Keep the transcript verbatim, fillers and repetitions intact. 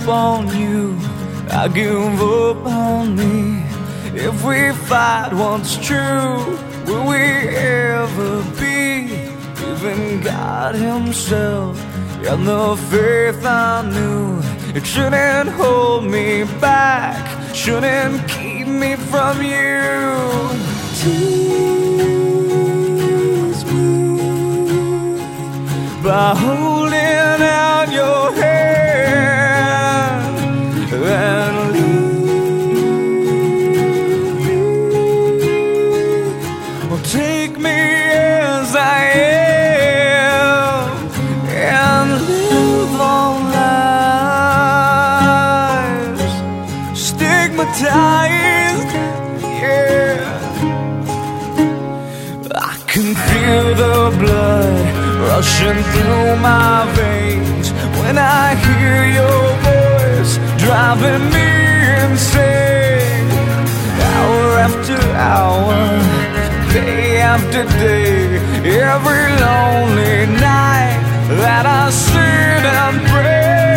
on you, I give up on me. If we fight what's true, will we ever be? Even God himself and the faith I knew, it shouldn't hold me back, shouldn't keep me from you. Tease me by holding out your hand and leave me, or take me as I am and live all lives stigmatized. Yeah, I can feel the blood rushing through my veins when I hear your voice driving me insane. Hour after hour, day after day, every lonely night that I sit and pray.